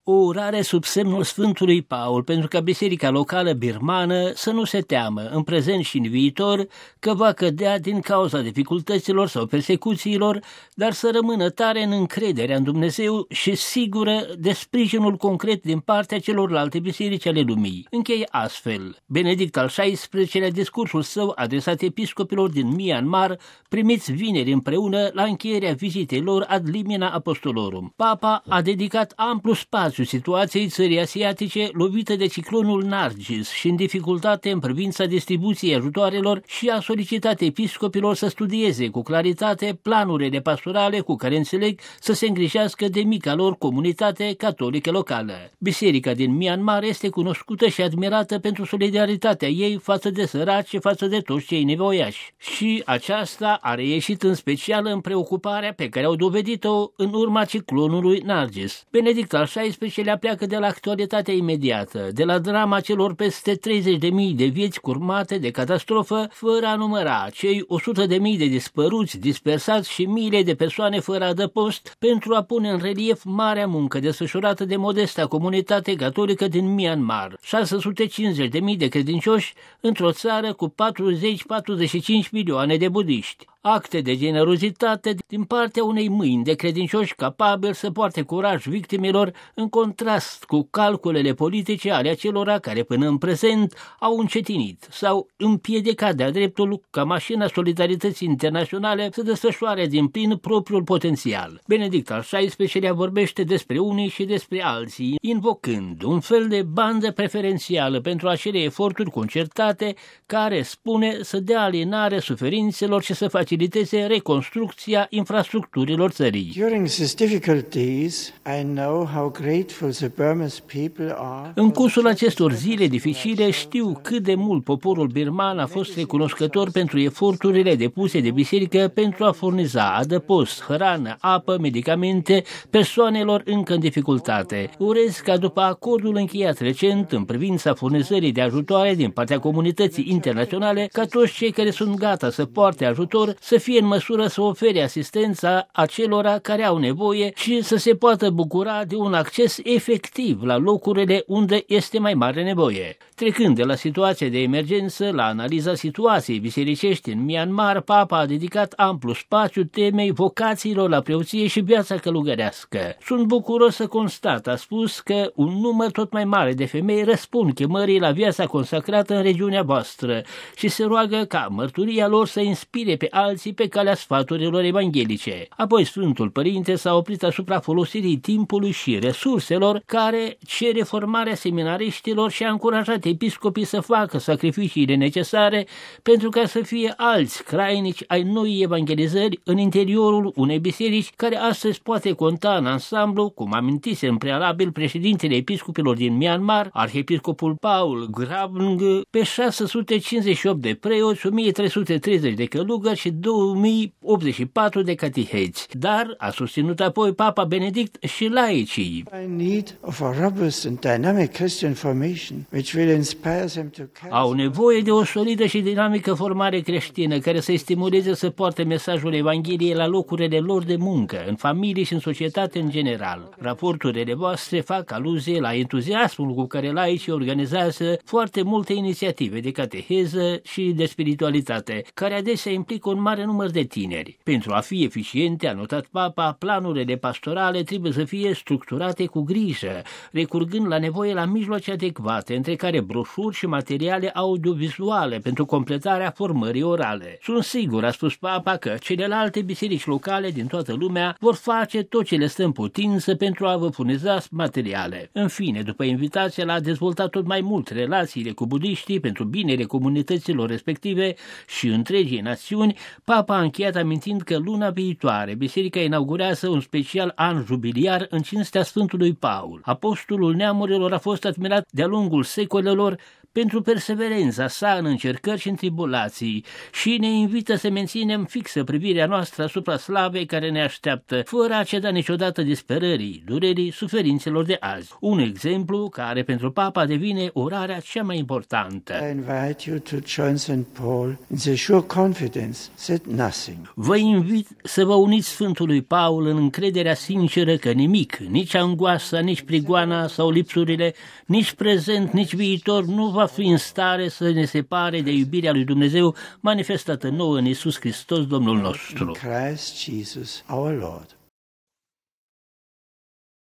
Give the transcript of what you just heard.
O urare sub semnul Sfântului Paul pentru ca biserica locală birmană să nu se teamă în prezent și în viitor că va cădea din cauza dificultăților sau persecuțiilor, dar să rămână tare în încrederea în Dumnezeu și sigură de sprijinul concret din partea celorlalte biserici ale lumii. Încheie astfel Benedict al XVI-lea discursul său adresat episcopilor din Myanmar, primiți vineri împreună la încheierea vizitei lor ad limina apostolorum. Papa a dedicat amplu spațiu situației țării asiatice lovită de ciclonul Nargis și în dificultate în privința distribuției ajutoarelor și a solicitat episcopilor să studieze cu claritate planurile pastorale cu care înțeleg să se îngrijească de mica lor comunitate catolică locală. Biserica din Myanmar este cunoscută și admirată pentru solidaritatea ei față de săraci și față de toți cei nevoiași. Și aceasta a reieșit în special în preocuparea pe care au dovedit-o în urma ciclonului Nargis. Benedict al XVI-lea pleacă de la actualitatea imediată, de la drama celor peste 30.000 de vieți curmate de catastrofă, fără a număra cei 100.000 de dispăruți, dispersați și miile de persoane fără adăpost, pentru a pune în relief marea muncă desfășurată de modesta comunitate catolică din Myanmar, 650.000 de credincioși într-o țară cu 40-45 milioane de budiști. Acte de generozitate din partea unei mâini de credincioși capabili să poarte curaj victimelor, în contrast cu calculele politice ale acelora care până în prezent au încetinit sau împiedicat de-a dreptul ca mașina solidarității internaționale să desfășoare din plin propriul potențial. Benedict al XVI-lea vorbește despre unii și despre alții, invocând un fel de bandă preferențială pentru acele eforturi concertate care, spune, să dea alienare suferințelor și să faciliteze reconstrucția infrastructurilor țării. În cursul acestor zile dificile știu cât de mult poporul birman a fost recunoscător pentru eforturile depuse de biserică pentru a furniza adăpost, hrană, apă, medicamente persoanelor încă în dificultate. Urez ca după acordul încheiat recent în privința furnizării de ajutoare din partea comunității internaționale, ca toți cei care sunt gata să poarte ajutor să fie în măsură să ofere asistența acelora care au nevoie și să se poată bucura de un acces efectiv la locurile unde este mai mare nevoie. Trecând de la situația de emergență la analiza situației bisericești în Myanmar, Papa a dedicat amplu spațiu temei vocațiilor la preoție și viața călugărească. Sunt bucuros să constat, a spus, că un număr tot mai mare de femei răspund chemării la viața consacrată în regiunea voastră și se roagă ca mărturia lor să inspire pe alții pe calea sfaturilor evanghelice. Apoi Sfântul Părinte s-a oprit asupra folosirii timpului și resurselor care cere formarea seminariștilor și a încurajat episcopii să facă sacrificiile necesare pentru ca să fie alți crainici ai noii evangelizări în interiorul unei biserici care astăzi poate conta în ansamblu, cum amintise în prealabil președintele episcopilor din Myanmar, arhiepiscopul Paul Grabng, pe 658 de preoți, 1330 de călugări și 2084 de cateheți. Dar, a susținut apoi Papa Benedict, și laicii. Au nevoie de o solidă și dinamică formare creștină care să-i stimuleze să poarte mesajul Evangheliei la locurile lor de muncă, în familie și în societate în general. Raporturile voastre fac aluzie la entuziasmul cu care laicii organizează foarte multe inițiative de cateheză și de spiritualitate, care adesea implică un mare număr de tineri. Pentru a fi eficiente, a notat Papa, planurile pastorale trebuie să fie structurate cu grijă, recurgând la nevoie la mijloace adecvate, între care broșuri și materiale audiovizuale pentru completarea formării orale. Sunt sigur, a spus Papa, că celelalte biserici locale din toată lumea vor face tot ce le stă în putință pentru a vă furniza materiale. În fine, după invitația la a dezvolta tot mai mult relațiile cu budiștii pentru binele comunităților respective și întregii națiuni, Papa a încheiat amintind că luna viitoare biserica inaugurează un special an jubiliar în cinstea Sfântului Paul. Apostolul neamurilor a fost admirat de-a lungul secolelor pentru perseverența sa în încercări și în tribulații și ne invită să menținem fixă privirea noastră asupra slavei care ne așteaptă, fără a ceda niciodată disperării, durerii, suferințelor de azi. Un exemplu care pentru Papa devine orarea cea mai importantă. I invite you to join St. Paul in the sure confidence that nothing. Vă invit să vă uniți Sfântului Paul în încrederea sinceră că nimic, nici angoasa, nici prigoana sau lipsurile, nici prezent, nici viitor nu va fi în stare să ne separe de iubirea lui Dumnezeu manifestată nouă în Iisus Hristos, Domnul nostru. In Christ Jesus, our Lord.